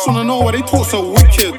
wanna know why they talk so wicked.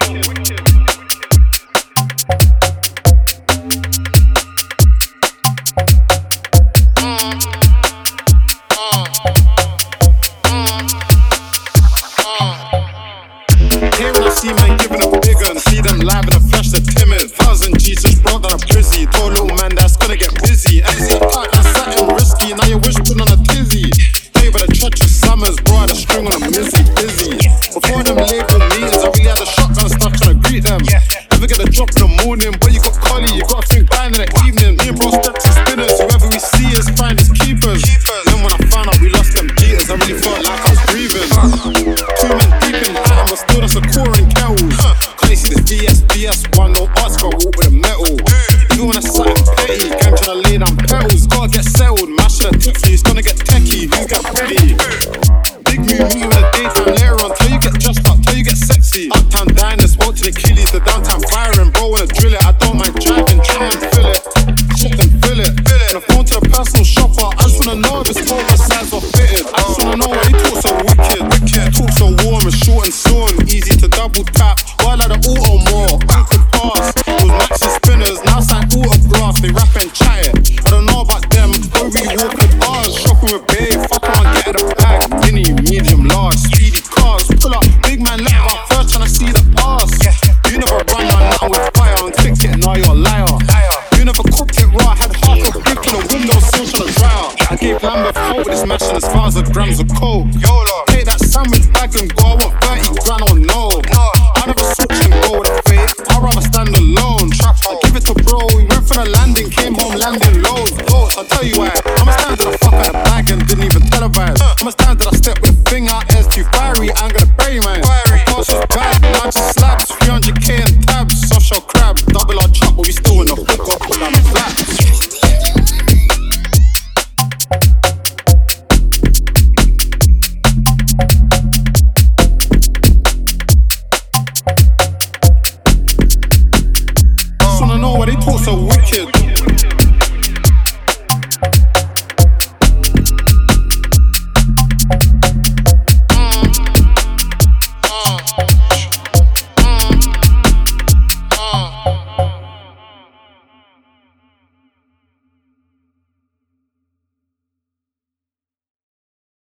Here when I see man giving up bigger and see them live in the flesh, they're timid. 1,000 G's just brought that I'm busy. Told little man that's gonna get busy. MC Park, that's something risky. Now you wish put on a tizzy. Tell you about the treacherous summers, bro, the string on a mizzy, busy. Before them label meetings, I really had a shotgun stuff trying to greet them. Never get a drop in the morning, but you got collie, you got a thing buying in the evening. Me and bro steps and spinners, whoever we see is find his keepers. Then when I found out we lost them beaters, I really felt like I was breathing. 2 men deep in the atom, but still that's a core and kettles. Can't you see the DS1, no arts, got walk with a metal. You wanna something petty, gang tryna lay down petals. Gotta get settled, mashing a tiffy, it's gonna get techie, who's get ready? Big move me in the daytime, later on, till you get dressed up, till you get sexy. Uptown dining, spoke to the killies, the downtown firing. Bro, wanna drill it, I don't mind driving, try and fill it. Shit and fill it. On the phone to a personal shopper, I just wanna know if it's oversized or fitted. I just wanna know why they talk so wicked. Talk so warm and short and sawn, easy to double tap. Why like the auto more? Bank could pass. Those maxi spinners, now it's like autograph. They rap and chat it. I don't know about them, don't really walk with ours. Shopping with babe, fuck around, get the bag. Mini, medium, large, speedy cars. Pull up, big man, let out first, tryna see the ass. You never run on nothing with fire and click it, now you're a liar. You never cooked it raw, had half a brick in the window, still tryna dry out. I gave Lambeth hope, this mashing as far as a grams of coke. Take that sandwich bag and go, I want 30 grand or no. I never switch and go with a fake, I'd rather stand alone. I give it to bro, he went for the landing, came home landing